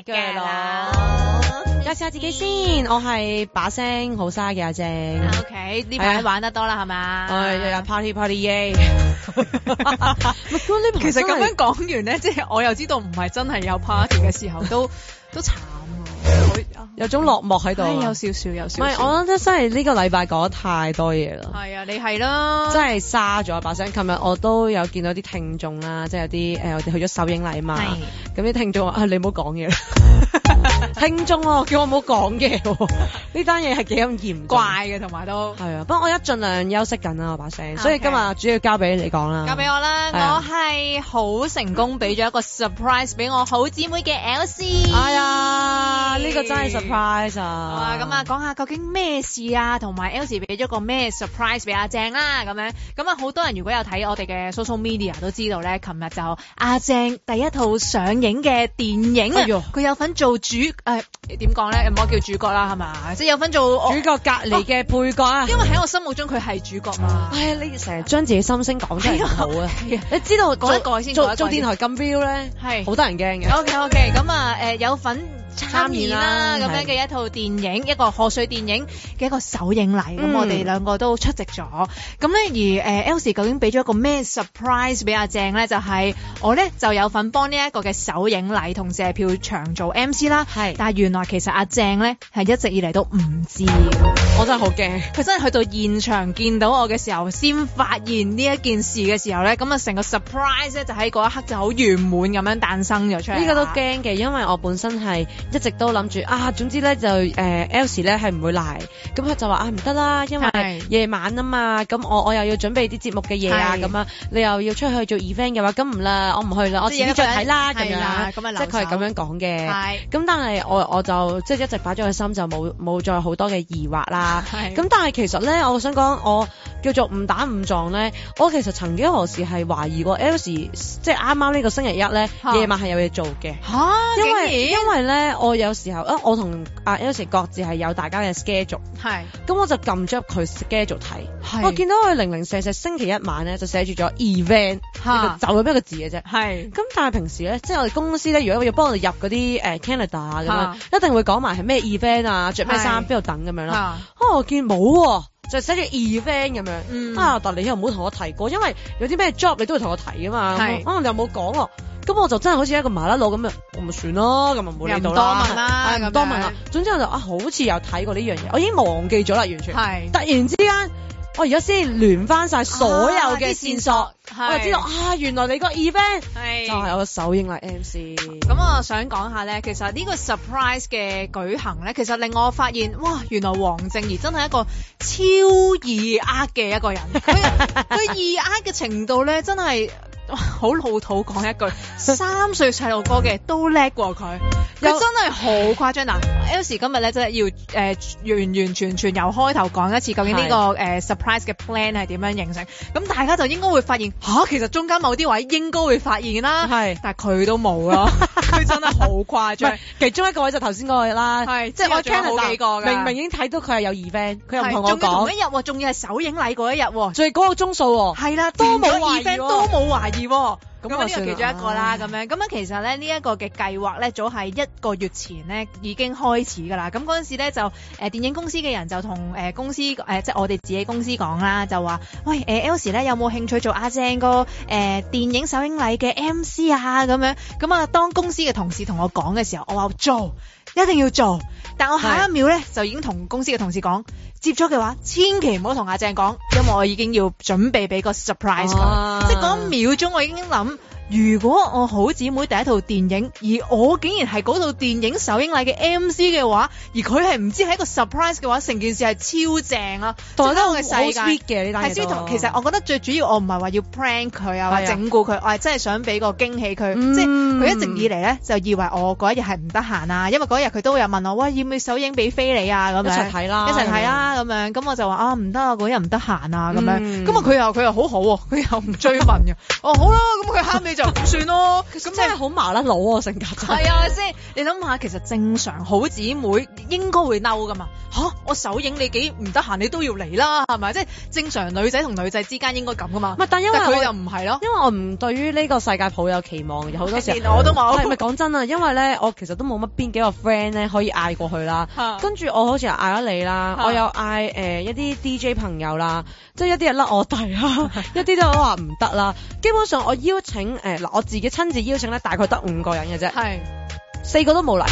嘅啦。介紹下自己先，我係把聲好沙嘅阿正。 OK， 呢排玩得多啦，係嘛？ 日日 party耶！ 其實咁樣講完咧，即係我又知道唔係真係有 party 嘅時候都慘有種落寞喺度。 有少少。唔係，我覺得真係呢個禮拜講得太多嘢啦。 係啊，你係啦， 真係沙咗把聲。琴日我都有見到啲聽眾啦，即係有啲我哋去咗首映禮嘛。咁啲聽眾話你唔好講嘢啦。聽眾叫我唔好講嘢喎，呢單嘢係幾咁嚴怪嘅，同埋都係啊。不過我一盡量休息緊啦，我把聲，所以今日主要交俾你講啦。 交俾我啦，我係好成功俾咗一個 surprise 俾我好姊妹嘅 Elsie。 哎呀，呢個真係 surprise 啊！ 咁啊，講下究竟咩事啊，同埋 Elsie 俾咗個咩 surprise 俾阿正啦，咁樣。咁啊，好多人如果有睇我哋嘅 social media 都知道咧，琴日就阿正第一套上映嘅電影啊，佢有份做點講咧？唔好叫主角啦，係嘛？即係有份做主角隔離嘅配角啊。 因為喺我心目中佢係主角嘛。 你成日將自己心聲講出嚟好啊！你知道講一個先， 做電台咁 feel 咧，係好得人驚嘅。 OK， 咁啊有份參演啦咁樣嘅一套電影，一個賀歲電影嘅一個首映禮，咁我哋兩個都出席咗。咁咧而Elsie 究竟俾咗一個咩 surprise 俾阿正咧？就係我咧就有份幫呢一個嘅首映禮同謝票場做 MC 啦。但係原來其實阿正咧係一直以嚟都唔知。 我真係好驚， 佢真係去到現場見到我嘅時候，先發現呢一件事嘅時候咧，咁啊成個 surprise 咧就喺嗰一刻就好圓滿咁樣誕生咗出嚟。 呢個都驚嘅，因為我本身係一直都諗住總之咧就Elsie 咧係唔會嚟，咁佢就話唔得啦，因為夜晚啊嘛，咁我又要準備啲節目嘅嘢啊，咁啊你又要出去做 event 嘅話，咁唔啦，我唔去啦，我自己再睇啦，咁樣，即係佢係咁樣講嘅。咁但係我就即係一直擺咗個心，就冇再好多嘅疑惑啦。咁但係其實咧，我想講我叫做誤打誤撞咧，我其實曾經何時係懷疑過 Elsie 即係啱啱呢個星期一咧夜晚係有嘢做嘅。因為咧我有時候我同阿 Elsie 各自係有大家嘅 schedule， 咁我就撳咗入佢 schedule 睇，我見到佢零零舍舍星期一晚咧就寫住咗 event， 就咁一個字嘅啫。咁但係平時咧，即係我哋公司咧，如果要幫我哋入嗰啲Canada 啊咁樣，一定會講埋係咩 event 啊，着咩衫，邊度等咁樣啦。我見冇喎，就寫住 event 咁樣。但你又唔好同我提過，因為有啲咩 job 你都會同我提噶嘛。你又冇講喎。咁我就真係好似一個麻甩佬咁樣，我咪算咯，咁咪冇理到啦。唔多問啦。總之我就好似有睇過呢樣嘢，我已經忘記咗啦，完全。突然之間，我而家先聯翻晒所有嘅線索，我就知道原來你個 event 就係我個首映禮 MC。 咁我想講下咧，其實呢個 surprise 嘅舉行咧，其實令我發現，哇，原來黃正怡真係一個超易呃嘅一個人。佢易呃嘅程度咧，真係好老土講一句，3歲細路哥嘅都叻過佢。佢真係好誇張嗱，Elsie 今日咧真係要完完全全由開頭講一次，究竟呢個surprise 嘅 plan 係點樣形成？咁大家就應該會發現其實中間某啲位應該會發現啦，但係佢都冇咯，佢真係好誇張。 其中一個位就頭先嗰個啦， 即係我 Canada 好幾個㗎， 明明已經睇到佢係有 event， 佢又唔同我講。 仲要同一日喎，仲要係首映禮嗰一日喎， 仲係嗰個鐘數喎， 係啦，都冇懷疑，都冇懷疑喎。咁呢個其中一個啦，咁樣其實咧呢一個嘅計劃咧，早喺1個月前咧已經開始㗎啦。咁嗰陣時咧就電影公司嘅人就同公司即係我哋自己公司講啦，就話喂Elsie 咧有冇興趣做阿正個電影首映禮嘅 MC 啊咁樣。咁啊當公司嘅同事同我講嘅時候，我話做，一定要做。但我下一秒咧就已經同公司嘅同事講，接咗嘅話千祈唔好同阿正講，因為我已經要準備俾個 surprise 佢。即係嗰一秒鐘我已經諗，如果我好姊妹第一套電影，而我竟然係嗰套電影首映禮嘅 MC 嘅話，而佢係唔知係一個 surprise 嘅話，成件事係超正啊！同埋我嘅世界嘅呢單嘢， 其實我覺得最主要我唔係話要 prank 佢啊，或者整蠱佢，我係真係想俾個驚喜佢。即係佢一直以嚟咧就以為我嗰一日係唔得閒啊，因為嗰日佢都會有問我，喂，要唔要首映俾飛你啊？咁樣一齊睇啦咁樣。咁我就話唔得啊，嗰日唔得閒啊咁樣。咁啊佢又好好喎，佢又唔追問嘅。好啦，咁佢下尾就咁算咯。咁真係好麻甩佬喎，性格真係。 係啊，先你諗下，其實正常好姊妹應該會嬲噶嘛。我首映你幾唔得閒，你都要嚟啦，係咪？即係正常女仔同女仔之間應該咁噶嘛。 但因為佢就唔係咯。 因為我唔對於呢個世界抱有期望，好多時候連我都冇。 係咪講真啊？因為咧，我其實都冇乜邊幾個 friend 咧可以嗌過去啦。跟住我好似又嗌咗你啦，我又嗌一啲 DJ 朋友啦，即係一啲係甩我弟啦，一啲都話唔得啦。基本上我邀請我自己親自邀請咧，大概得5個人嘅啫。 係 4個都冇嚟。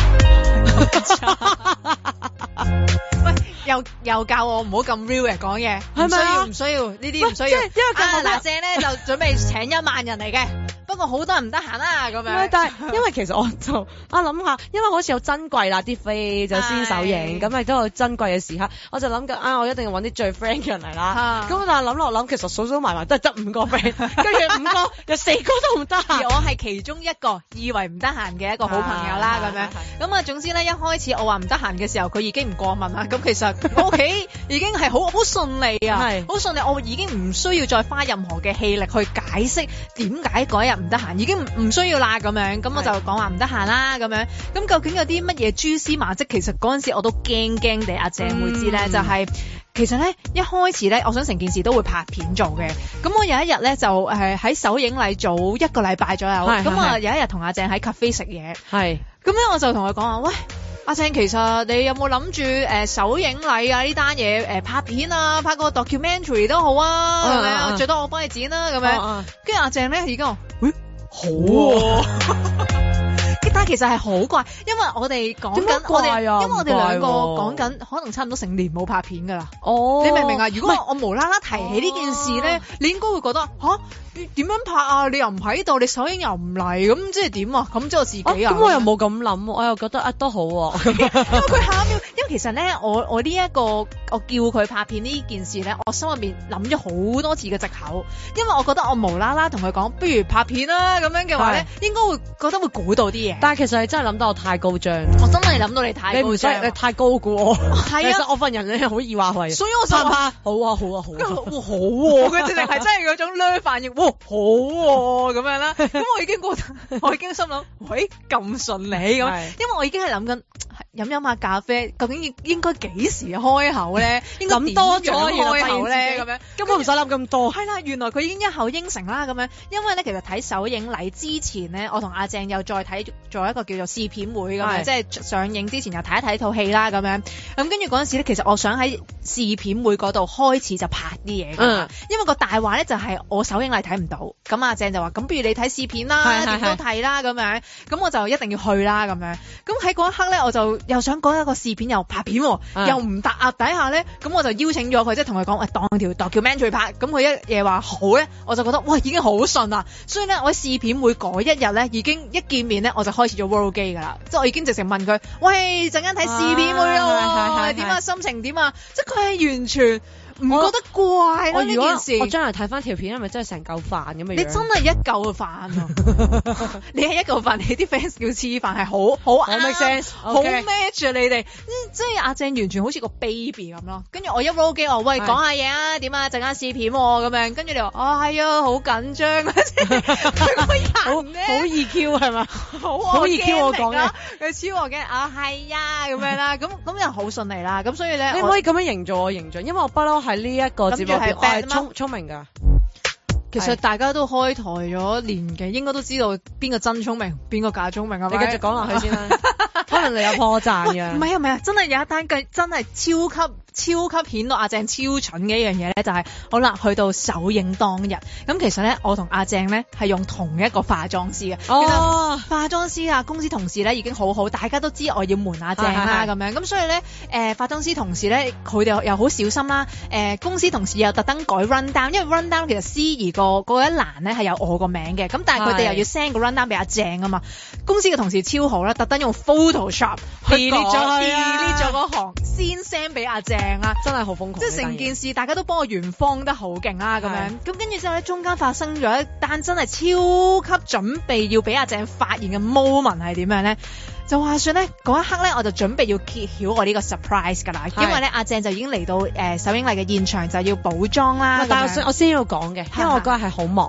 喂，又教我唔好咁 real 嘅講嘢， 係咪啊？ 唔需要呢啲唔需要。 因為嗱謝咧就準備請1萬人嚟嘅，不過好多人唔得閒啦咁樣。 但係因為其實我就諗下，因為好似有珍貴啦啲飛就先首映，咁咪都有珍貴嘅時刻，我就諗緊我一定要揾啲最 friend 嘅人嚟啦。咁但係諗落諗，其實數數埋埋都係得5個 friend， 跟住5個有4個都唔得閒。 而我係其中一個以為唔得閒嘅一個好朋友啦咁樣。咁啊總之咧，一開始我話唔得閒嘅時候，佢已經唔過問啦。咁其實我屋企已經係好順利啊，好順利，我已經唔需要再花任何嘅氣力去解釋點解嗰日唔得閒，已經唔需要啦咁樣。咁我就講話唔得閒啦咁樣。咁究竟有啲乜嘢蛛絲馬跡？其實嗰陣時我都驚地，阿鄭會知咧，就係其實咧一開始咧，我想成件事都會拍片做嘅。咁我有一日咧就喺首映禮早1個禮拜左右，咁我有一日同阿鄭喺 cafe 食嘢，咁咧我就同佢講話，喂，阿鄭，其實你有冇諗住首映禮啊呢單嘢拍片啊，拍個 documentary 都好啊，係咪啊？最多我幫你剪啦咁樣。跟住阿鄭咧已經話，喂，好喎。但係其實係好怪，因為我哋講緊因為我哋兩個講緊可能差唔多成年冇拍片㗎啦。你明唔明啊？如果我無啦啦提起呢件事咧，你應該會覺得點樣拍啊？你又唔喺度，你首映又唔嚟，咁即係點啊？咁即係我自己啊？咁我又冇咁諗，我又覺得都好喎。因為佢下一秒，因為其實咧，我呢一個我叫佢拍片呢件事咧，我心入面諗咗好多次嘅藉口，因為我覺得我無啦啦同佢講，不如拍片啦咁樣嘅話咧，應該會覺得會估到啲嘢。但係其實你真係諗到我太高張，我真係諗到你太高張，你太高估我。係啊，其實我份人你係好易話為，所以我就話好啊，佢直情係真係嗰種咧反應。好喎咁樣啦，咁我已經心諗，喂，咁順利咁，因為我已經係諗緊飲下咖啡，究竟應該幾時開口咧？諗多咗開口咧咁樣，根本唔使諗咁多。係啦，原來佢已經一口應承啦咁樣，因為咧其實睇首映禮之前咧，我同阿鄭又再睇做一個叫做試片會咁樣，即係上映之前又睇一睇套戲啦咁樣。咁跟住嗰陣時咧，其實我想喺試片會嗰度開始就拍啲嘢㗎，因為個大話咧就係我首映禮睇唔到，咁阿鄭就話咁不如你睇試片啦，點都睇啦咁樣，咁我就一定要去啦咁樣。咁喺嗰一刻咧，我就又想講一個試片又拍片，又唔搭壓底下咧，咁我就邀請咗佢，即係同佢講，喂，當條 documentary 拍，咁佢一嘢話好咧，我就覺得哇已經好順啦。所以咧我喺試片會嗰一日咧，已經一見面咧我就開始咗 roll 機噶啦，即係我已經直情問佢，喂，陣間睇試片會咯，點啊，心情點啊，即係佢係完全唔覺得怪咯呢件事。我將來睇翻條片係咪真係成嚿飯咁嘅樣？你真係一嚿飯啊！你係一嚿飯，你啲 fans 叫黐飯係好 make sense， 好 match 啊你哋，即係阿鄭完全好似個 baby 咁咯。跟住我一 roll 機，我喂講下嘢啊，點啊，陣間試片咁樣。跟住你話係啊，好緊張啊，好易 Q 係嘛？好易 Q 我講嘅，佢超我嘅係啊咁樣啦，咁又好順利啦。咁所以咧，你唔可以咁樣營造我形象，因為我不嬲係呢一個節目我係聰明㗎。其實大家都開台咗年幾，應該都知道邊個真聰明，邊個假聰明啊！你繼續講落去先啦，可能你有破綻嘅。唔係啊，真係有一單嘅真係超級顯到阿鄭超蠢嘅一樣嘢咧，就係好啦，去到首映當日，咁其實咧我同阿鄭咧係用同一個化妝師嘅。其實化妝師啊，公司同事咧已經好好，大家都知我要瞞阿鄭啦咁樣，咁所以咧化妝師同事咧佢哋又好小心啦，公司同事又特登改 run down，因為 run down 其實司儀嗰一欄咧係有我個名嘅，咁但係佢哋又要 send 個 run down 俾阿鄭啊嘛，公司嘅同事超好啦，特登用 Photoshop delete 咗嗰行先 send 俾阿鄭。真係好瘋狂，即係成件事大家都幫我圓方得好勁啦咁樣，咁跟住之後咧中間發生咗一單真係超級準備要俾阿鄭發現嘅 moment 係點樣咧？就話說咧嗰一刻咧我就準備要揭曉我呢個 surprise 㗎啦，因為咧阿鄭就已經嚟到首映禮嘅現場就要補妝啦。但係我先要講嘅，因為我嗰日係好忙。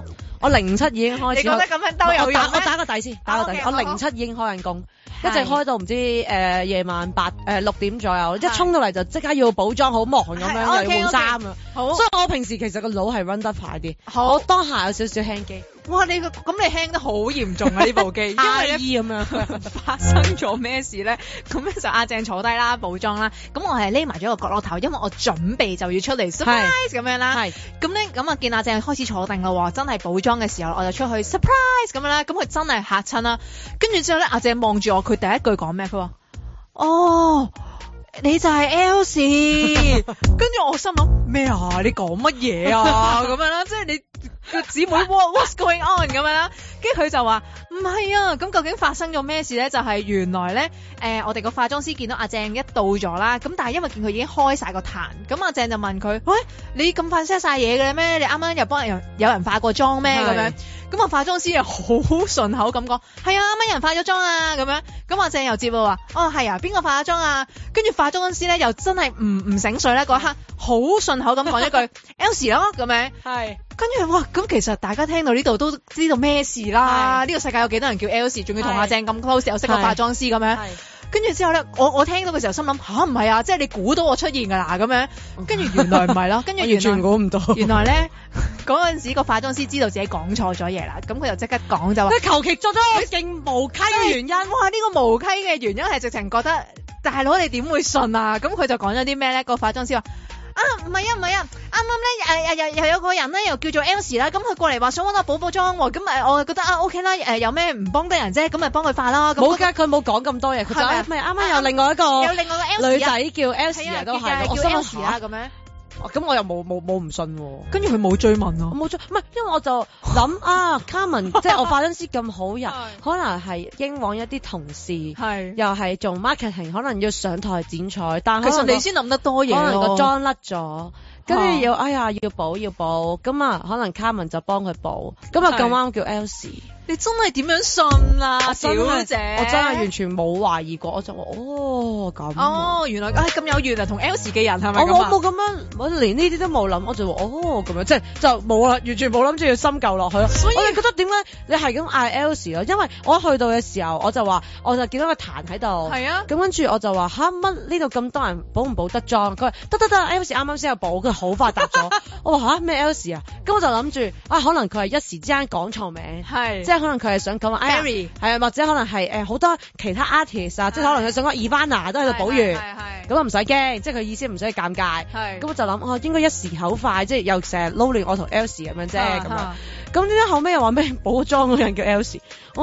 我07已經開始。 你覺得咁樣都有用咩？ 我打個底先，打個底。我07已經開緊工，一直開到唔知夜晚6點左右，一衝到嚟就即刻要補妝，好忙咁樣又要換衫啊。好，所以我平時其實個腦係 run 得快啲。好，我當下有少少輕機。 哇！你輕得好嚴重啊呢部機，因為咧咁樣發生咗咩事咧？咁咧就阿鄭坐低啦，補妝啦。咁我係匿埋咗個角落頭，因為我準備就要出嚟 surprise 咁樣啦。係。咁咧咁啊，見阿鄭開始坐定啦喎，真係補妝嘅時候，我就出去 surprise 咁樣啦。咁佢真係嚇親啦。跟住之後咧，阿鄭望住我，佢第一句講咩？佢話：哦，你就係 Elsie。跟住我心諗咩啊？你講乜嘢啊？咁樣啦，即係你。個姊妹 what's going on 咁樣啦，跟住佢就話唔係啊，咁究竟發生咗咩事咧？就係原來咧，我哋個化妝師見到阿鄭一到咗啦，咁但係因為見佢已經開晒個壇，咁阿鄭就問佢：喂，你咁快 set 晒嘢嘅咧咩？你啱啱又幫有人化過妝咩？咁樣，咁啊化妝師又好順口咁講：係啊，啱啱有人化咗妝啊，咁樣，咁阿鄭又接話：哦係啊，邊個化咗妝啊？跟住化妝師咧又真係唔醒水咧，嗰刻好順口咁講一句 Elsie 咯，咁樣，係。跟住哇，咁其實大家聽到呢度都知道咩事啦。呢個世界有幾多人叫 Elsie， 仲要同阿鄭咁 close， 又識個化妝師咁樣。跟住之後咧，我聽到嘅時候心諗吓，唔係啊，即係你估到我出現㗎啦咁樣。跟住原來唔係咯，跟住完全估唔到。原來咧嗰陣時個化妝師知道自己講錯咗嘢啦，咁佢就即刻講就話：佢求其作咗個勁無稽嘅原因。哇！呢個無稽嘅原因係直情覺得大佬你點會信啊？咁佢就講咗啲咩咧？個化妝師話：唔係啊，啱啱咧又有個人咧又叫做 Elsie 啦，咁佢過嚟話想揾我補妝喎，咁我覺得OK 啦，有咩唔幫得人啫，咁咪幫佢化啦。冇㗎，佢冇講咁多嘢，佢就咪啱啱有另外一個女仔叫 Elsie 都係，我叫 Elsie 啦咁樣。咁我又冇唔信喎，跟住佢冇追問啊，冇追，唔係因為我就諗Carmen 即係我化妝師咁好人，可能係英皇一啲同事，又係做 marketing， 可能要上台剪彩，但係其實你先諗得多嘢咯，可能個妝甩咗。跟住要補，咁啊可能 Carmen 就幫佢補，咁啊咁啱叫 Elsie。你真係點樣信啊，小姐？我真係完全冇懷疑過，我就話咁。哦，原來咁有緣啊，同 Elsie 嘅人係咪？我冇咁樣，我連呢啲都冇諗，我就話咁樣，即係就冇啦，完全冇諗住要深究落去咯。所以我哋覺得點解你係咁嗌 Elsie 咯？因為我去到嘅時候，我就見到個壇喺度。係啊。咁跟住我就話乜呢度咁多人補唔補得妝？佢話得，Elsie 啱啱先有補，佢好快答咗。我話咩 Elsie 啊？咁我就諗住可能佢係一時之間講錯名，即係可能佢係想講 Mary， 係啊，或者可能係好多其他 artist 啊，即係可能佢想講 Ivana 都喺度補完，咁啊唔使驚，即係佢意思唔使尷尬。咁我就諗應該一時口快，即係又成日撈亂我同 Elsie 咁樣啫咁樣。咁點解後尾又話咩補妝嗰人叫 Elsie？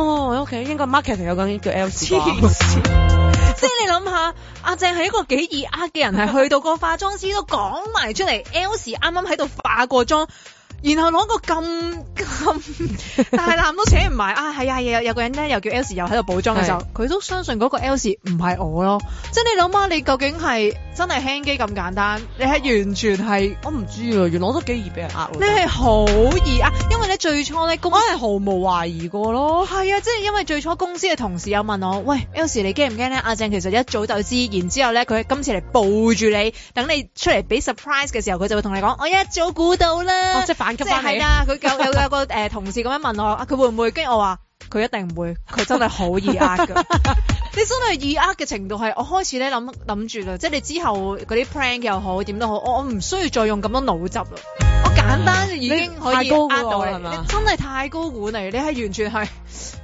OK， 應該 marketing 有個人叫 Elsie。即係你諗下，阿鄭係一個幾易呃嘅人，係去到個化妝師都講埋出嚟，Elsie 啱啱喺度化過妝。然後攞個咁大籃都扯唔埋係啊，有個人咧又叫 Elsie 又喺度補妝嘅時候，佢都相信嗰個 Elsie 唔係我咯。即係你諗下，你究竟係真係輕機咁簡單，你係完全係我唔知啊，原來我都幾易俾人呃。你係好易呃，因為咧最初咧我係毫無懷疑過咯。係啊，即係因為最初公司嘅同事有問我，喂 Elsie 你驚唔驚咧？阿鄭其實一早就知，然之後咧佢今次嚟抱住你，等你出嚟俾 surprise 嘅時候，佢就會同你講，我一早估到啦。即係反擊翻嚟。係啊，佢有個同事咁樣問我，佢會唔會？跟住我話佢一定唔會，佢真係好易呃㗎。你真係易呃嘅程度係，我開始咧諗住啦，即係你之後嗰啲 prank 又好點都好，我唔需要再用咁多腦汁啦，我簡單就已經可以呃到你。你真係太高估你，你係完全係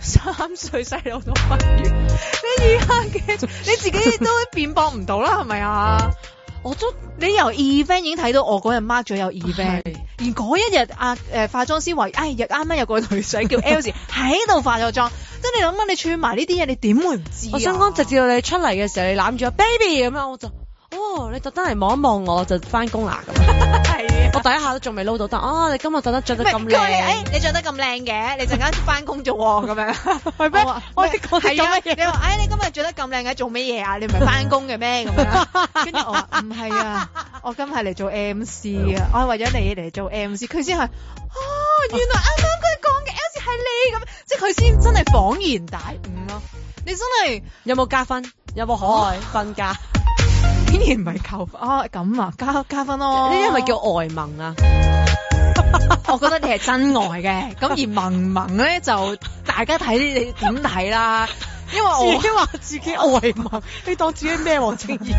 3歲細路都不如。你易呃嘅，你自己都辯駁唔到啦，係咪啊？你由 event 已經睇到我嗰日 mark 咗有 event，而嗰一日化妝師話，啱啱有個女仔叫 Elsie 喺度化咗妝，即係你諗下，你串埋呢啲嘢，你點會唔知？我想講，直至到你出嚟嘅時候，你攬住個 baby 咁樣，我就你特登嚟望一望我就翻工啦咁。係啊，我第一下都仲未撈到，但你今日特登着得咁靚，你着得咁靚嘅，你陣間翻工啫喎咁樣。係咩？我哋講係啊，你話你今日着得咁靚嘅，做乜嘢啊？你唔係翻工嘅咩咁樣？跟住我話唔係啊，我今日嚟做 MC 啊，我係為咗你嚟做 MC。佢先係原來啱啱佢講嘅 MC 係你咁，即係佢先真係恍然大悟咯。你真係有冇加分？有冇可愛分加？竟然唔係扣分咁啊，加分咯！呢啲係咪叫外萌啊？ 我覺得你係真愛嘅，咁而萌萌咧就大家睇你點睇啦。因為我自己話自己愛萌，你當自己咩黃晶怡？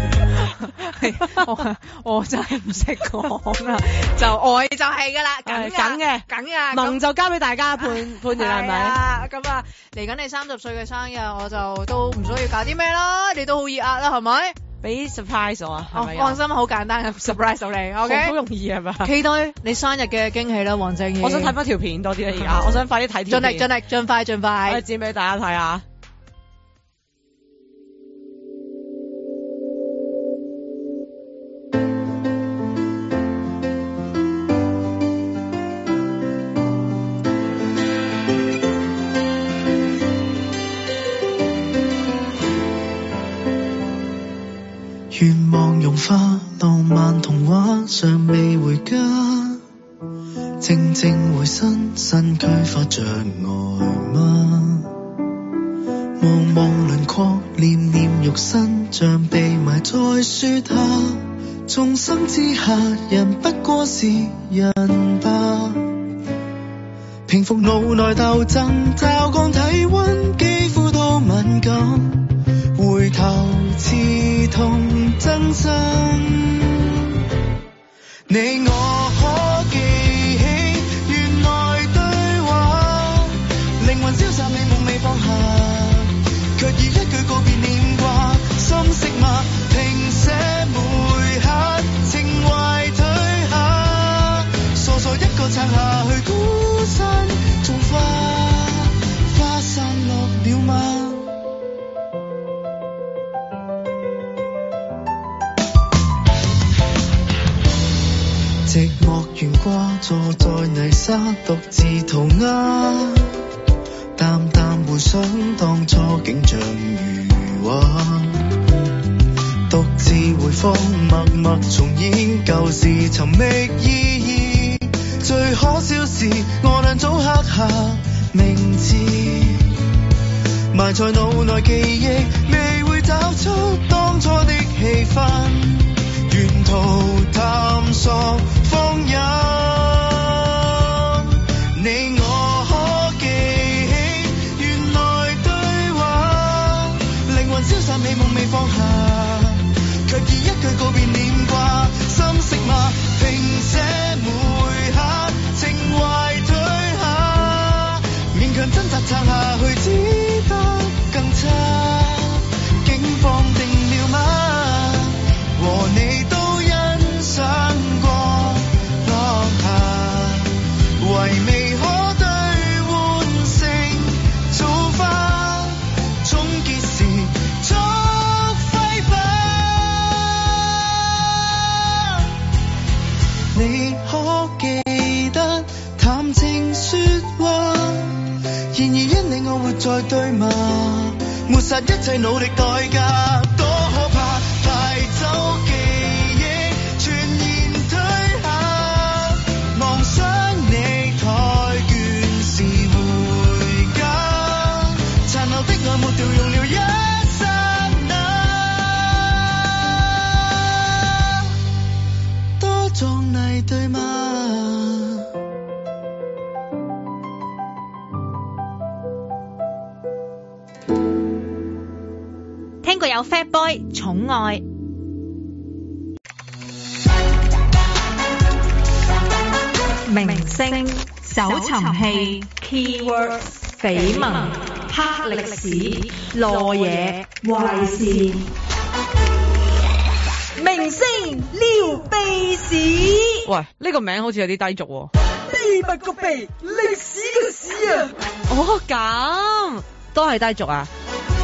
我真係唔識講啦，就愛就係㗎啦，梗嘅，梗㗎。 萌就交俾大家判斷係咪？ 咁啊，嚟緊你30歲嘅生日，我就都唔需要搞啲咩啦，你都好易壓啦，係咪？ 俾 surprise 我啊，係咪？ 放心，好簡單嘅 surprise 到你 ，OK？ 好容易係嘛？ 期待你生日嘅驚喜啦，黃晶怡。 我想睇翻條片多啲啦，而家我想快啲睇條片。 盡快。 我剪俾大家睇下。 願望融化，浪漫童話尚未回家，靜靜回身，身軀發着呆嗎？望望輪廓，念念肉身，像被埋在雪下。眾生之下，人不過是人吧。平復腦內鬥爭，驟降體溫，肌膚都敏感。回頭刺痛真心，你我可記起原來對話，靈魂消散，美夢未放下，卻以一句告別念掛，心息嗎？停寫每刻，情懷退下，傻傻一個撐下去，孤身種花散落了嗎？寂寞懸掛，坐在泥沙，獨自塗鴉。淡淡回想當初景象如畫，獨自回放，默默重演舊事，尋覓意義。最可笑是我倆早刻下名字，埋在腦內記憶，未會找出當初的氣氛。沿途探索放任，你我可記起原來對話，靈魂消散，美夢未放下，卻以一句告別念掛，心息嗎？平寫每刻，情懷退下，勉強掙扎撐下去，只得更差，境況定了嗎？和你都欣賞過落霞，唯未可兌換成造化，終結時速揮吧。你可記得談情說話？然而因你我活在對罵，抹殺一切努力代價，多可怕！帶走記憶，全然退下，妄想你台倦時回家，殘留的愛抹掉用了一剎那，多壯麗對嗎？ 聽過有 Fat Boy 寵愛。明星搜尋器 Keywords 緋聞黑歷史羅嘢壞事明星撩鼻屎。 喂，呢個名好似有啲低俗喎。 秘密個秘，歷史嘅史啊！ 哦，咁都係低俗啊！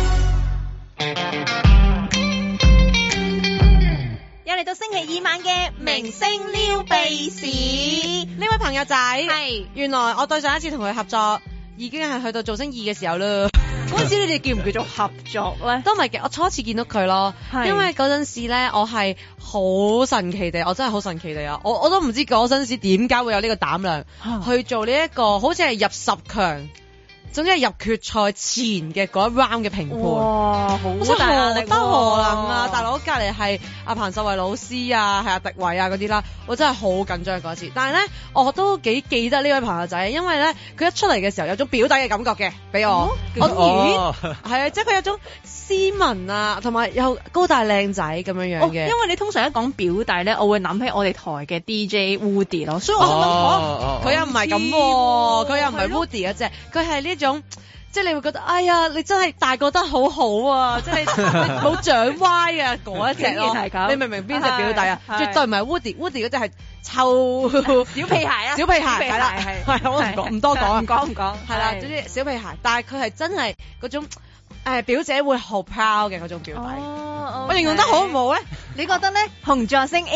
又嚟到星期二晚嘅明星撩鼻屎， 呢位朋友仔係，原來我對上一次同佢合作已經係去到造星2嘅時候啦。 嗰陣時你哋叫唔叫做合作咧？ 都唔係嘅，我初次見到佢咯，因為嗰陣時咧我係好神奇地，我真係好神奇地啊！我都唔知嗰陣時點解會有呢個膽量去做呢一個好似係入10強總之係入決賽前嘅嗰一 round 嘅評判。 哇，好大壓力喎！ 得何能啊！大佬隔離係阿彭秀慧老師啊，係阿迪偉啊嗰啲啦，我真係好緊張嗰次。但係咧，我都幾記得呢位朋友仔，因為咧佢一出嚟嘅時候有種表弟嘅感覺嘅，俾我。係啊，即係佢有種斯文啊，同埋又高大靚仔咁樣樣嘅。 因為你通常一講表弟咧，我會諗起我哋台嘅 DJ Woody 咯，所以我諗佢又唔係咁喎，佢又唔係 Woody 嗰隻，佢係呢種。即係你會覺得，哎呀，你真係大個得好好啊！即係你冇長歪啊嗰一隻咯。你明唔明邊隻表弟啊？絕對唔係 Woody 嗰隻係臭小屁孩啊！ 小屁孩係啦，係我唔多講， 唔講係啦，總之小屁孩，但係佢係真係嗰種表姐會好 proud 嘅嗰種表弟。我形容得好唔好咧？ 你覺得咧？紅座星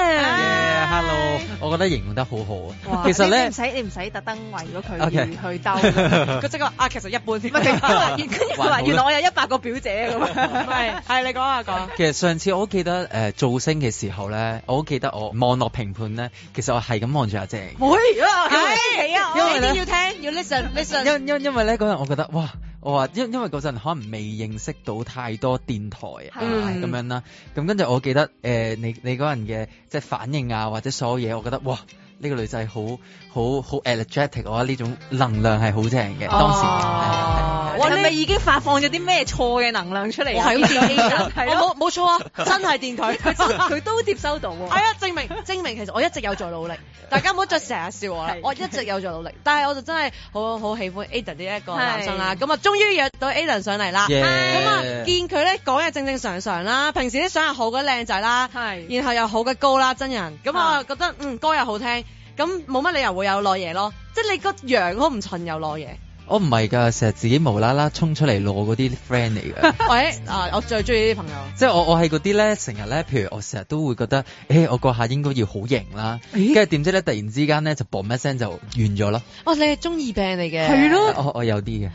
Aiden，Hello， 我覺得形容得好好啊。 其實咧，你唔使特登為咗佢而去兜。 佢即刻話其實一般先。 跟住佢話原來我有100個表姐咁樣。係你講下講。 其實上次我好記得造星嘅時候咧，我好記得我網絡評判咧，其實我係咁望住阿姐。 會啊， 因為你要聽，要 listen。 因為咧嗰陣我覺得哇。我話因為嗰陣可能未認識到太多電台咁樣啦，咁跟住我記得你嗰人嘅即係反應啊或者所有嘢，我覺得哇呢個女仔好 energetic，我覺得呢種能量係好正嘅。當時哇，你咪已經發放咗啲咩錯嘅能量出嚟啊？係咯，冇錯啊，真係電台， 佢都接收到喎。 係啊，證明其實我一直有在努力。大家唔好再成日笑我啦，我一直有在努力。但係我就真係好喜歡 Aiden 呢一個男生啦。咁啊，終於約到 Aiden 上嚟啦。咁啊，見佢咧講嘢正常常啦，平時啲相又好嘅靚仔啦，然後又好嘅高啦，真人。咁我覺得歌又好聽，咁冇乜理由會有落嘢咯。即係你個樣好唔襯有落嘢。 我唔係㗎，成日自己無啦啦衝出嚟攞嗰啲 friend 嚟㗎。 喂，我最中意啲朋友。 即係我係嗰啲咧，成日咧，譬如我成日都會覺得，我嗰下應該要好型啦，跟住點知咧，突然之間咧就嘣一聲就完咗咯。 哦，你係中二病嚟嘅。 係咯。我有啲嘅。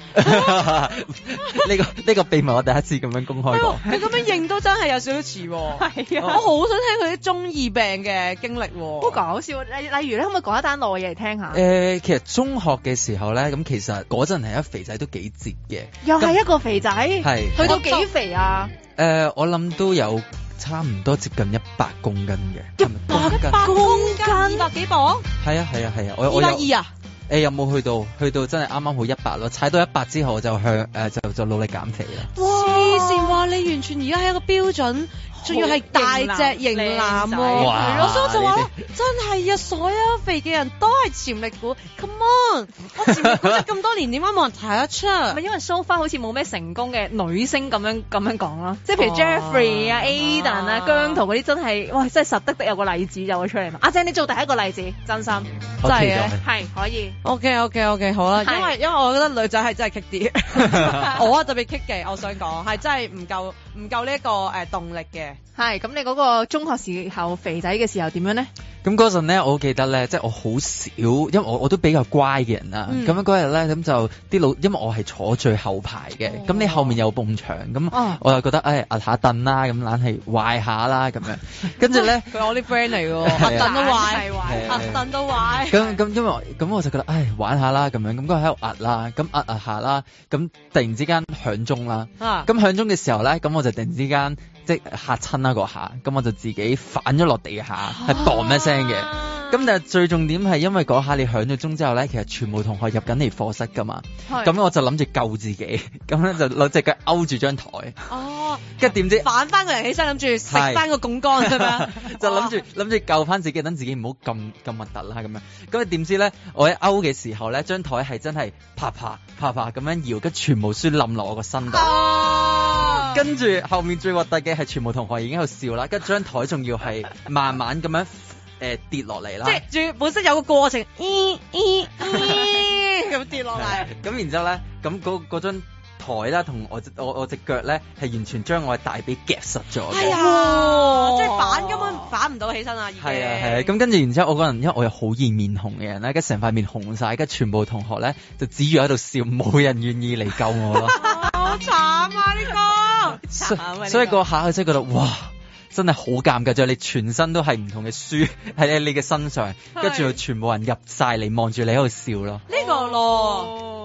呢個秘密我第一次咁樣公開過。 你咁樣認都真係有少少似喎。係啊。我好想聽佢啲中二病嘅經歷喎。 好搞笑，例如咧，可唔可以講一單內嘢嚟聽下？ 其實中學嘅時候咧，咁其實嗰陣係一肥仔都幾折嘅， 又係一個肥仔， 係去到幾肥啊？ 我諗都有差唔多接近100公斤嘅 ，100公斤，200幾磅？ 係啊，我 220啊？ 有冇去到真係啱啱好100咯？踩到100之後我就就努力減肥啦。 黐線，哇！你完全而家係一個標準。仲要係大隻型男喎，係咯，所以我就話真係啊，所有肥嘅人都係潛力股 ，come on， 我潛力股咗咁多年，點解冇人睇得出？ 咪因為 so far 好似冇咩成功嘅女星咁樣講咯，即係譬如 Jeffrey 啊、Aiden 啊、姜濤嗰啲真係，哇，真係實得有個例子有咗出嚟嘛。阿姐你做第一個例子，真心真係嘅， 係可以。 OK 好啦，因為我覺得女仔係真係棘啲，我特別棘嘅，我想講係真係唔夠呢一個動力嘅。 係，咁你嗰個中學時候肥仔嘅時候點樣咧？ 咁嗰陣咧，我記得咧，即係我好少，因為我都比較乖嘅人啦。咁樣嗰日咧，咁就啲老，因為我係坐最後排嘅，咁你後面有埲牆，咁我就覺得壓下凳啦，咁懶係壞下啦咁樣。跟住咧， 佢我啲 friend 嚟喎，壓凳都壞，壓凳都壞。 咁因為咁我就覺得玩下啦咁樣，咁嗰日喺度壓啦，咁壓下啦，咁突然之間響鐘啦，咁響鐘嘅時候咧，咁我就突然之間即係嚇親啦嗰下，咁我就自己反咗落地下，係嘭一聲嘅。咁但係最重點係因為嗰下你響咗鐘之後咧，其實全部同學入緊嚟課室噶嘛，咁我就諗住救自己，咁咧就攞隻腳勾住張台。跟住點知反翻個人起身，諗住食翻個槓桿係咪？ 就諗住救翻自己，等自己唔好咁核突啦咁樣。咁點知咧，我喺勾嘅時候咧，張台係真係啪啪咁樣搖，跟住全部書冧落我個身度。跟住後面最核突嘅係全部同學已經喺度笑啦，跟住張台仲要係慢慢咁樣跌落嚟啦。 即係本身有個過程，咁跌落嚟。 咁然之後咧，咁嗰張台啦，同我隻腳咧係完全將我嘅大髀夾實咗嘅。 係啊，即係根本反唔到起身啊！已經係啊。咁跟住然之後，我嗰陣因為我又好易面紅嘅人咧，跟住成塊面紅晒，跟住全部同學咧就指住喺度笑，冇人願意嚟救我咯。 好慘啊！呢個所以嗰下我真係覺得哇！真係好尷尬，就係你全身都係唔同嘅書喺你嘅身上，跟住全部人入晒嚟望住你喺度笑咯。 呢個咯。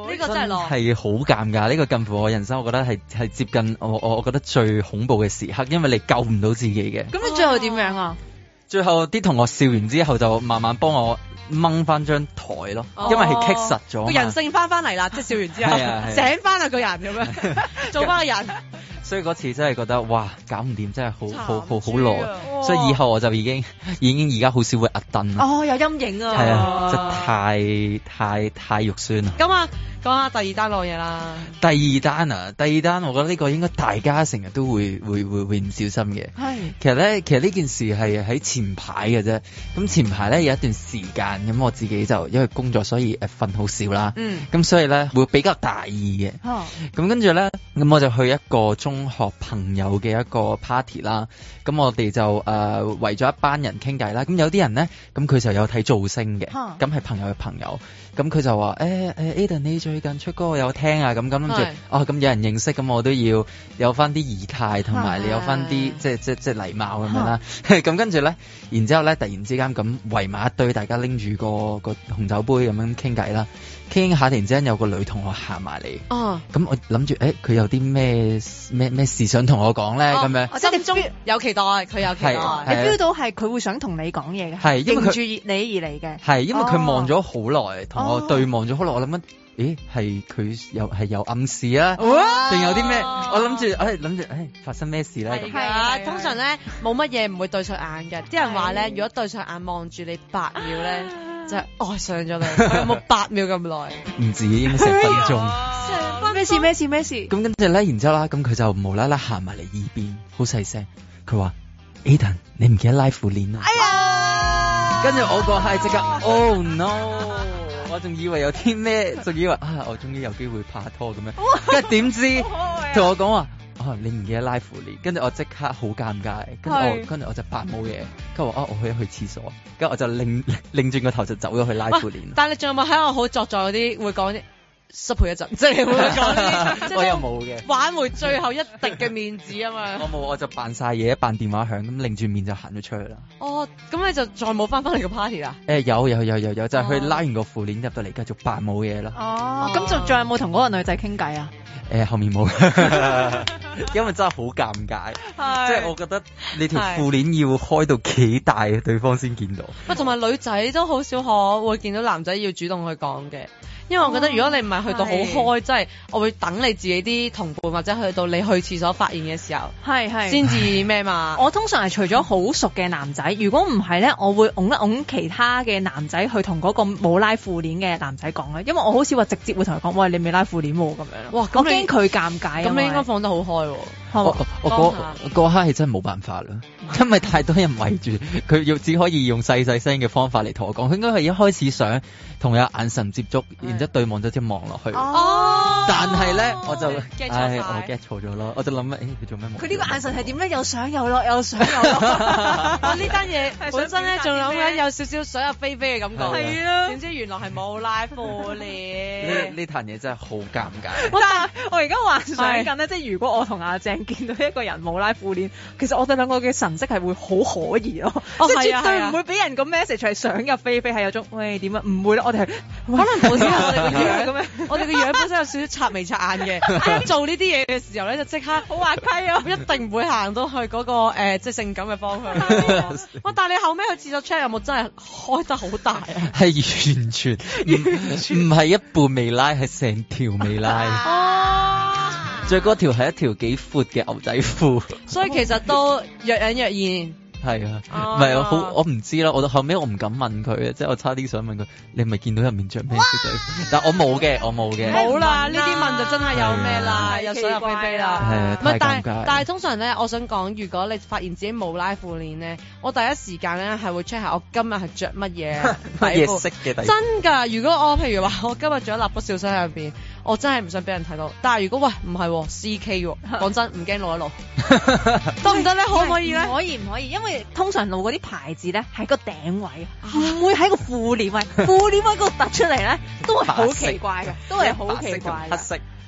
呢個真係落係好尷尬，呢個近乎我人生，我覺得係接近我覺得最恐怖嘅時刻，因為你救唔到自己嘅。 咁你最後點樣啊？ 最後啲同學笑完之後就慢慢幫我掹翻張台咯，因為係棘實咗。 個人性翻嚟啦，即係笑完之後醒翻啦個人咁樣，做翻個人。 所以嗰次真係覺得哇，搞唔掂，真係好耐。所以以後我就已經而家好少會壓燈。 哦，有陰影啊！ 係啊，真係太肉酸啦。 咁啊，講下第二單落嘢啦。 第二單我覺得呢個應該大家成日都會唔小心嘅。係。其實呢件事係喺前排嘅啫。咁前排咧有一段時間，咁我自己就因為工作，所以瞓好少啦。咁所以咧會比較大意嘅。咁跟住咧，咁我就去一個中學朋友嘅一個 party 啦。咁我哋就圍咗一班人傾偈啦。咁有啲人咧，咁佢就有睇造星嘅。咁係朋友嘅朋友。咁佢就話Aden 你最近出歌我有聽啊，咁諗住咁有人認識，咁我都要有翻啲儀態，同埋你有翻啲即係禮貌咁樣啦。咁跟住咧，然之後咧突然之間咁圍埋一堆，大家拎住個紅酒杯咁樣傾偈啦。傾下突然之間有個女同學行埋嚟。咁我諗住佢有啲咩事想同我講咧咁樣。 我心中有期待，佢有期待。 你 feel 到係佢會想同你講嘢嘅， 係因為佢迎住你而嚟嘅。 係因為佢望咗好耐，同我對望咗好耐，我諗緊。咦，係佢有暗示啊？定有啲咩？我諗住發生咩事咧？ 係啊，通常咧冇乜嘢唔會對上眼嘅。啲人話咧，如果對上眼望住你8秒咧，就係愛上咗你。佢有冇8秒咁耐？ 唔止，應該成分鐘。 成分咩事？咁跟住咧，然之後啦，咁佢就無啦啦行埋嚟耳邊，好細聲，佢話 Aden 你唔記得拉褲鏈啊？哎呀！跟住我個係即刻 ，Oh no！我仲以為有啲咩，仲以為我終於有機會拍拖咁樣，跟住點知同我講話你唔記得拉褲鏈，跟住我即刻好尷尬，跟住我就扮冇嘢，跟住我去一去廁所，跟住我就擰轉個頭就走咗去拉褲鏈。 但係你仲有冇喺我好作作嗰啲會講啲失陪一陣，即係會講啲， 我又冇嘅， 挽回最後一滴嘅面子啊嘛。 我冇，我就扮晒嘢，扮電話響，咁擰住面就行咗出去啦。 咁你就再冇翻嚟個 party 啦？ 有，就係佢拉完個褲鏈入到嚟，繼續扮冇嘢啦。 咁就仲有冇同嗰個女仔傾偈啊？ 後面冇，因為真係好尷尬，即係我覺得你條褲鏈要開到幾大，對方先見到。 同埋女仔都好少可會見到男仔要主動去講嘅。因為我覺得如果你唔係去到好開，即係我會等你自己啲同伴或者去到你去廁所發現嘅時候，先至咩嘛。 我通常係除咗好熟嘅男仔，如果唔係咧，我會擁一擁其他嘅男仔去同嗰個冇拉褲鏈嘅男仔講咧，因為我好少話直接會同佢講，喂，你未拉褲鏈喎咁樣。哇，我驚佢尷尬。 咁你應該放得好開喎。 我嗰刻係真係冇辦法啦，因為太多人圍住佢，只可以用細聲嘅方法嚟同我講。佢應該係一開始想同有眼神接觸，然之後對望咗隻望落去。但係咧我就我 get 錯咗咯，我就諗佢做咩？ 佢呢個眼神係點咧？又上又落，又上又落。 我呢單嘢本身咧仲諗緊有少少水入非非嘅感覺。係啊，點知原來係冇拉褲鏈。 呢壇嘢真係好尷尬。 但係我而家幻想緊咧，即係如果我同阿鄭見到一個人冇拉褲鏈，其實我哋兩個嘅神色係會好可疑咯，即係絕對唔會俾人個 message 係想入非非，係有種喂點啊？唔會啦，我哋係可能本身我哋個樣咁樣，我哋個樣本身有少少插眉插眼嘅，做呢啲嘢嘅時候咧就即刻好滑稽啊！一定唔會行到去嗰個即係性感嘅方向。哇！但係你後尾去廁所 check 有冇真係開得好大啊？ 係完全唔係一半未拉，係成條未拉。着嗰條係一條幾闊嘅牛仔褲， 所以其實都若隱若現。 係啊，唔係我唔知啦，我後尾我唔敢問佢，即係我差啲想問佢，你係咪見到入面着咩色仔？但我冇嘅。 冇啦，呢啲問就真係有咩啦，有水入非非啦。 唔係， 但係通常咧，我想講，如果你發現自己冇拉褲鏈咧，我第一時間咧係會 check 下我今日係着乜嘢色嘅底褲。 真㗎，如果我譬如話我今日着咗蠟筆小新入邊，我真係唔想俾人睇到。但係如果喂唔係 CK 喎，講真唔驚露一露，得唔得咧？可唔可以咧？ 唔可以，因為通常露嗰啲牌子咧喺個頂位，唔會喺個褲鏈位，褲鏈位嗰度突出嚟咧，都係好奇怪嘅，都係好奇怪。 黑色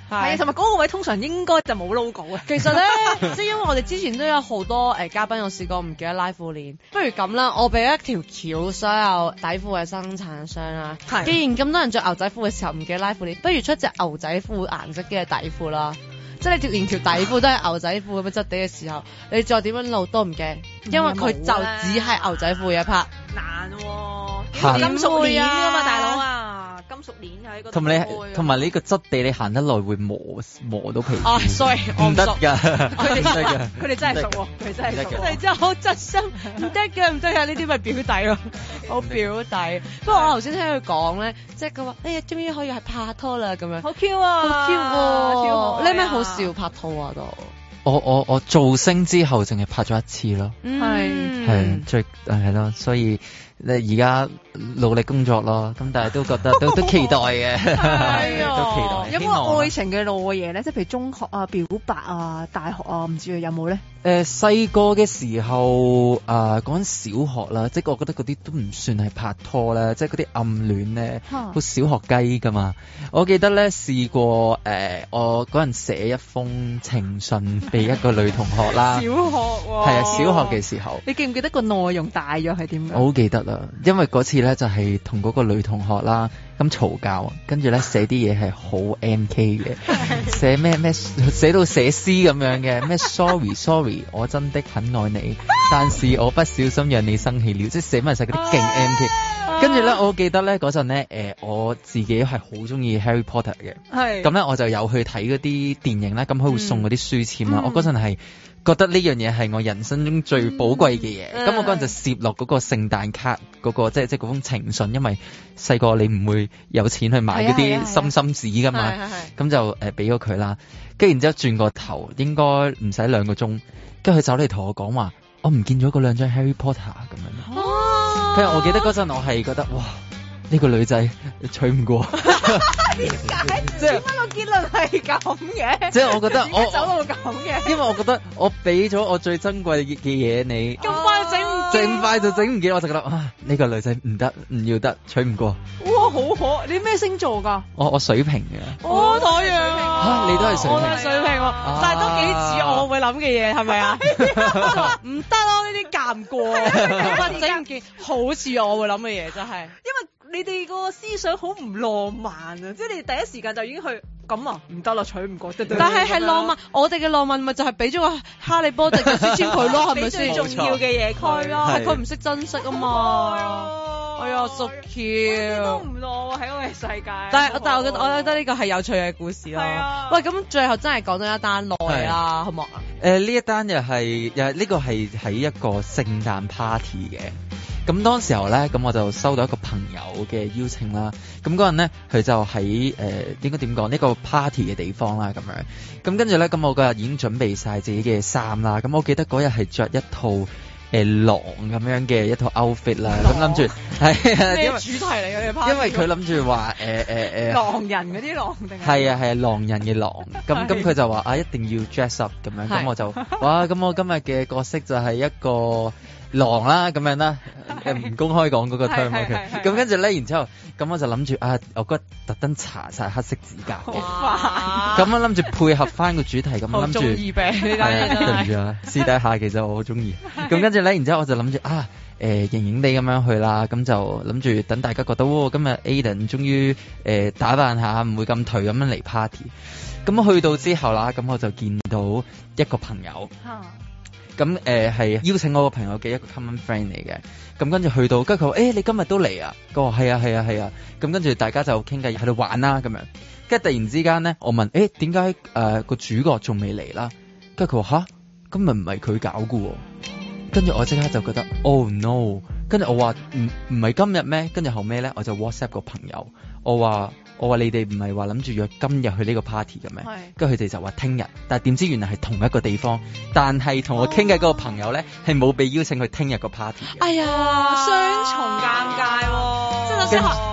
係，同埋嗰個位通常應該就冇 logo 嘅。 其實咧，即係因為我哋之前都有好多嘉賓有試過唔記得拉褲鏈，不如咁啦，我俾一條橋所有底褲嘅生產商啦。既然咁多人着牛仔褲嘅時候唔記得拉褲鏈，不如出隻牛仔褲顏色嘅底褲啦。即係你連條底褲都係牛仔褲咁嘅質地嘅時候，你再點樣露都唔驚，因為佢就只係牛仔褲嘅一 part。 難喎，金屬鏈㗎嘛，大佬啊，金屬鏈喺嗰度。 同埋你個質地，你行得耐會磨到皮。 sorry， 我唔熟。 唔得㗎， 佢哋真係熟喎，佢哋真係熟。 佢哋真係好真心，唔得㗎，唔得㗎，呢啲咪表弟咯，好表弟。不過我頭先聽佢講咧，即係佢話，哎呀，終於可以係拍拖啦咁樣。好 Q 啊，好 Q 喎，你係咪好少拍拖啊都？ 我造星之後淨係拍咗一次咯，係咯，所以你而家努力工作咯，咁但係都覺得都期待嘅，都期待。 有冇愛情嘅路嘅嘢咧？即係譬如中學啊、表白啊、大學啊，唔知有冇咧？ 細個嘅時候講小學啦，即係我覺得嗰啲都唔算係拍拖啦，即係嗰啲暗戀咧，好小學雞㗎嘛。我記得咧試過我嗰陣寫一封情信俾一個女同學啦， 小學喎， 係啊，小學嘅時候。 你記唔記得個內容大約係點樣？ 我好記得啦，因為嗰次咧就係同嗰個女同學啦咁嘈交，跟住咧寫啲嘢係好 MK 嘅，寫咩寫到寫詩咁樣嘅，咩 sorry 我真的很愛你，但是我不小心讓你生氣了，即係寫埋晒嗰啲勁 MK。跟住咧，我記得咧嗰陣咧，我自己係好中意 Harry Potter 嘅，係咁咧我就有去睇嗰啲電影啦，咁佢會送嗰啲書籤啦，我嗰陣係覺得呢樣嘢係我人生中最寶貴嘅嘢，咁我嗰陣就攝落嗰個聖誕卡嗰個即係嗰封情信，因為細個你唔會有錢去買嗰啲心紙噶嘛，咁就俾咗佢啦，跟住然之後轉個頭應該唔使2個鐘，跟住佢走嚟同我講話，我唔見咗嗰2張 Harry Potter 咁樣。跟住我記得嗰陣我係覺得哇，呢個女仔娶唔過。 點解？即係點解個結論係咁嘅？ 即係我覺得我走到咁嘅， 因為我覺得我俾咗我最珍貴嘅嘢你， 咁快整快就整唔見，我就覺得呢個女仔唔得，唔要得，娶唔過。 哇，好可！你咩星座㗎？ 我水瓶嘅。 我同樣啊， 你都係水瓶。 我都係水瓶喎，但係都幾似我會諗嘅嘢，係咪啊？唔得咯，呢啲夾唔過，整唔見，好似我會諗嘅嘢真係。 因為你哋個思想好唔浪漫啊！即係你第一時間就已經去咁啊，唔得啦，娶唔過。 但係浪漫，我哋嘅浪漫咪就係俾咗個哈利波特嘅書籤佢咯，係咪先？ 最重要嘅嘢佢咯， 係佢唔識珍惜啊嘛。哎呀，so cute， 都唔浪喎喺我嘅世界。 但係我覺得呢個係有趣嘅故事咯。喂，咁最後真係講咗一單耐啦，好唔好啊？ 呢一單又係呢個係喺一個聖誕 party 嘅。咁當時候咧，咁我就收到一個朋友嘅邀請啦。咁嗰陣咧，佢就喺應該點講呢個 party 嘅地方啦，咁樣。咁跟住咧，咁我嗰日已經準備晒自己嘅衫啦。咁我記得嗰日係着一套狼咁樣嘅一套 outfit 啦。咁諗住係咩主題嚟嘅呢個 party？ 因為佢諗住話狼人嗰啲狼定係啊狼人嘅狼。咁佢就話一定要 dress up 咁樣。咁我就哇！咁我今日嘅角色就係一個狼啦，咁樣啦，唔公開講嗰個 term 嘅。咁跟住咧，然之後咁我就諗住我覺得特登搽晒黑色指甲嘅，咁我諗住配合翻個主題，咁諗住對唔住啊，私底下其實我好中意。咁跟住咧，然之後我就諗住型型地咁樣去啦，咁就諗住等大家覺得今日 Aiden 終於打扮下，唔會咁頹咁樣嚟 party。咁去到之後啦，咁我就見到一個朋友。咁係邀請我個朋友嘅一個 common friend 嚟嘅，咁跟住去到，跟住佢話你今日都嚟啊？佢話係啊，咁跟住大家就傾偈喺度玩啦咁樣，跟住突然之間咧，我問點解個主角仲未嚟啦？跟住佢話咁咪唔係佢搞嘅喎，跟住我即刻就覺得 oh no， 跟住我話唔係今日咩？跟住後尾咧我就 WhatsApp 個朋友，我話你哋唔係話諗住約今日去呢個 party 嘅咩？跟住佢哋就話聽日，但係點知原來係同一個地方，但係同我傾嘅嗰個朋友咧係冇被邀請去聽日個 party 嘅。 哎呀， 雙重尷尬喎， 真係搞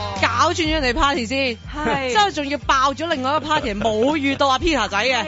搞轉咗人哋 party 先，之後仲要爆咗另外一個 party， 冇遇到阿 Peter 仔嘅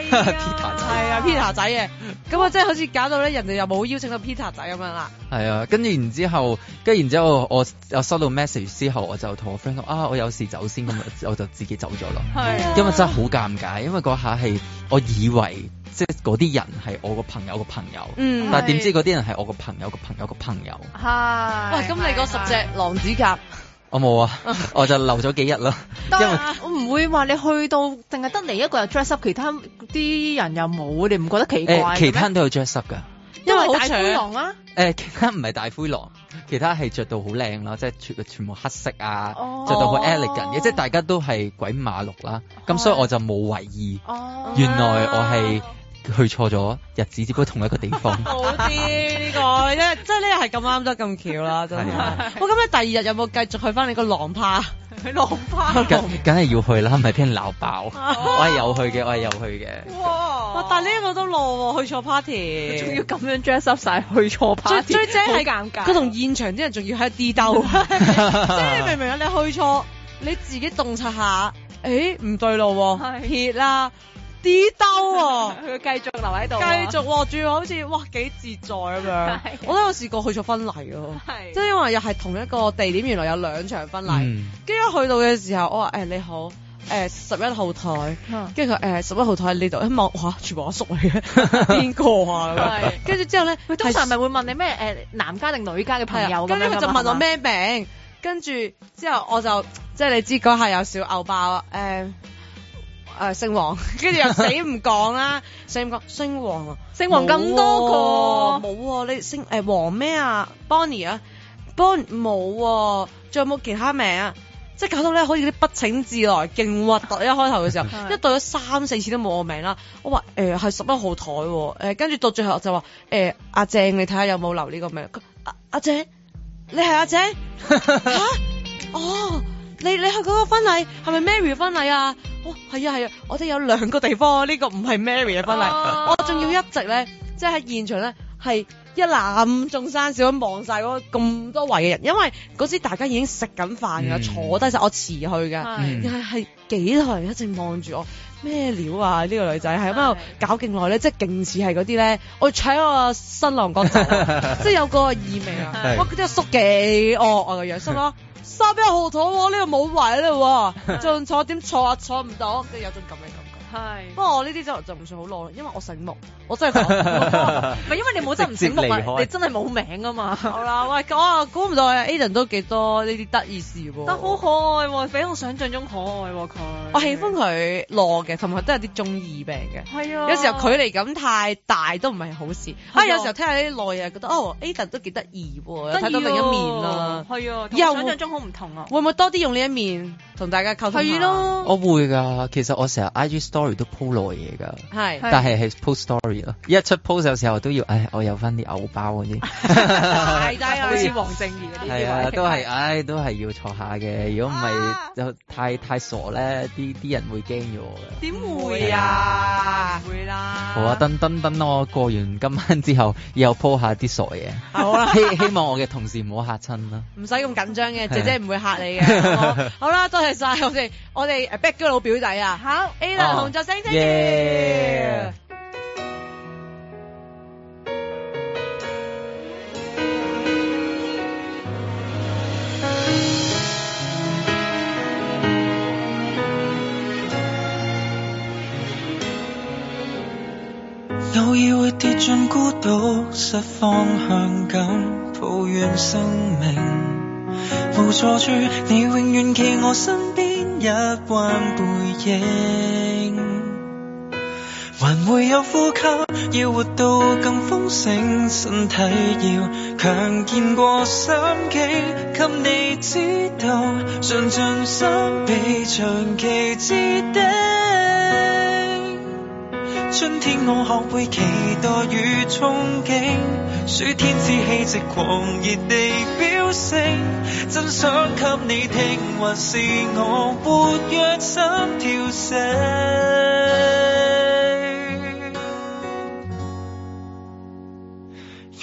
，Peter 仔嘅，咁啊即係好似搞到咧人哋又冇邀請到 Peter 仔咁樣啦。 係啊，跟住然之後我收到 message 之後，我就同我 friend 講我有事走先，咁我就自己走咗咯。係，因為真係好尷尬，因為嗰下係我以為即係嗰啲人係我個朋友個朋友，但係點知嗰啲人係我個朋友個朋友個朋友。 係，喂，咁你嗰10隻狼指甲？ 我冇啊，我就留咗幾日咯。因為我唔會話你去到淨係得你一個人 dress up， 其他啲人又冇，你唔覺得奇怪？ 其他人都有 dress up 㗎。 因為大灰狼啊？ 其他唔係大灰狼，其他係着到好靚啦，即係全部黑色啊，着到好 elegant 嘅，即係大家都係鬼馬六啦。咁所以我就冇為意，原來我係去錯咗日子，只不過同一個地方。 好啲呢個，即係呢日係咁啱得咁巧啦，真係。咁你第二日有冇繼續去翻你個狼趴？狼趴梗係要去啦，唔係俾人鬧爆。我係有去嘅。 哇！但係呢一個都落去錯 party， 仲要咁樣 dress up 晒去錯 party， 最正係尷尬。 佢同現場啲人仲要喺度 D 兜，即係你明唔明啊？你去錯，你自己洞察下，唔對路喎，撇啦。D 兜啊， 佢繼續留喺度， 繼續喎，仲要好似哇幾自在咁樣。我都有試過去錯婚禮咯，即係因為又係同一個地點，原來有2場婚禮。跟住去到嘅時候，我話你好，11號台，跟住佢11號台喺呢度，一望哇，全部阿叔嚟嘅，邊個啊？跟住之後咧， 佢通常咪會問你咩男家定女家嘅朋友， 跟住佢就問我咩名，跟住之後我就即係你知嗰下有小牛爆姓黃，跟住又死唔講啦，死唔講姓黃啊， 姓黃咁多個， 冇你姓黃咩啊 ？Bonnie 啊 ，Bon 冇，仲有冇其他名啊？即係搞到咧，好似啲不請自來，勁核突。一開頭嘅時候，一對咗3、4次都冇我名啦。我話係11號台，跟住到最後就話阿鄭，你睇下有冇留呢個名？阿鄭，你係阿鄭？吓？哦。你去嗰個婚禮係咪 Mary 嘅婚禮啊？係啊，我哋有2個地方，呢個唔係 Mary 嘅婚禮。我仲要一直咧，即係喺現場咧係一覽眾山小咁望晒嗰咁多圍嘅人，因為嗰時大家已經食緊飯㗎，坐低晒，我遲去㗎，係幾台人一直望住我，咩料啊？呢個女仔係咁喺度搞勁耐咧，即係勁似係嗰啲咧，我搶我新郎哥走，即係有個意味啊！哇，嗰啲阿叔幾惡啊個樣，心諗。11號台喎，呢度冇位啦喎，仲坐點坐啊？坐唔到，跟住有種咁嘅感覺。係，不過我呢啲就唔算好耐，因為我醒目，我真係講， 唔係因為你冇真唔醒目啊，你真係冇名啊嘛。 好啦，喂，估唔到啊 Aiden 都幾多呢啲得意事喎， 但好可愛喎，比我想象中可愛喎佢。 我喜歡佢樂嘅，同埋都有啲中二病嘅。係啊，有時候距離感太大都唔係好事。有時候聽下啲內嘢覺得Aiden 都幾得意喎，睇到另一面啦。係啊，同我想象中好唔同啊。會唔會多啲用呢一面同大家溝通下？係咯， 我會㗎。其實我成日 IG story 都 po 耐嘢㗎，但係 post story 咯。一出 post 有時候都要，我有翻啲偶包嗰啲， 大低啊，好似黃正義嗰啲。 係啊，都係要坐下嘅。如果唔係就太傻咧，啲人會驚咗我嘅。 點會啊？唔會啦。 好啊，等我過完今晚之後，又 po 下啲傻嘢。 好啦， 希望我嘅同事唔好嚇親啦。 唔使咁緊張嘅，姐姐唔會嚇你嘅。好啦，多謝晒我哋Bad Girl老表弟啊。好 ，Aiden 紅雀星星。 偶爾會跌進孤獨，失方向感，抱怨生命無助住你，永遠企我身邊，一彎背影，還會有呼吸，要活到更豐盛，身體要強健過心境，給你知道，上進心比長期之定。春天我學會期待與憧憬，暑天之氣值狂熱地飆升，真想給你聽，還是我活躍心跳聲，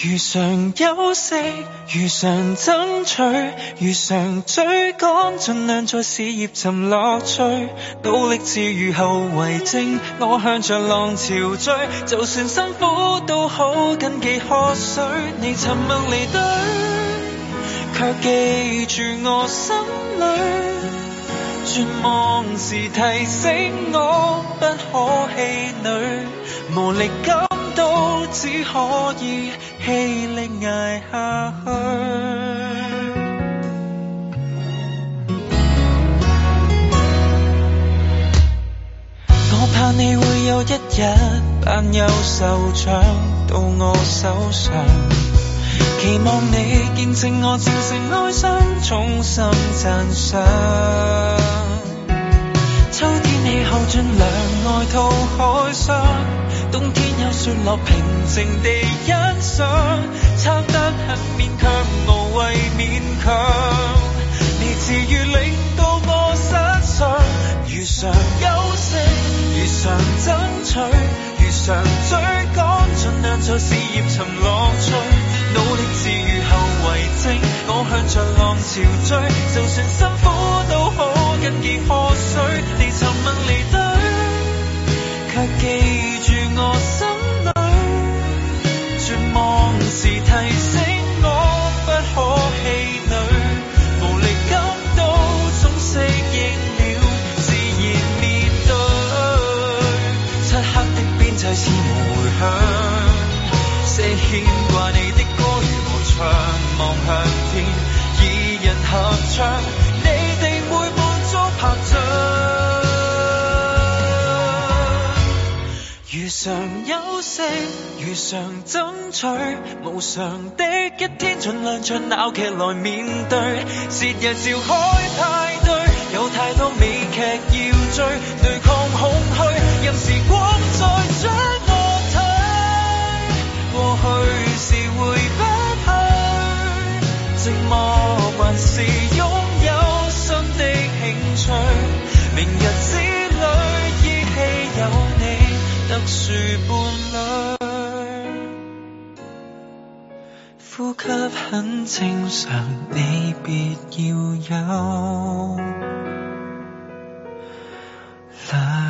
如常休息，如常爭取，如常追趕，盡量在事業尋樂趣，努力自如後為正，我向着浪潮追，就算辛苦都好，緊記喝水。你沉默離隊，卻記住我心裏，絕望時提醒我不可氣餒，無力感到只可以氣力捱下去。我怕你會有一日扮優秀獎到我手上，期望你見證我戰勝哀傷，衷心讚賞。秋天氣候盡涼，外套海上，冬天有雪落，平靜地欣賞。撐得很勉強，無謂勉強。你治癒令到我失常，如常休息，如常爭取，如常追趕，盡量在事業尋樂趣，努力自愈後為正，我向着浪潮追，就算辛苦都好，緊記喝水。你沉默離隊，卻記住我心裏，絕望時提醒我不可氣餒，無力感到總適應了，自然面對。漆黑的邊際似無回響，些牽掛你的歌如無唱，望向天二人合唱，你哋會滿足拍掌。如常休息，如常爭取，無常的一天盡量像鬧劇來面對，節日召開派對，有太多美劇要追，對抗空虛，任時光再將我推，過去是回不去，寂寞還是擁有新的興趣，明日之旅依稀有你特殊伴侶，呼吸很正常，你別要有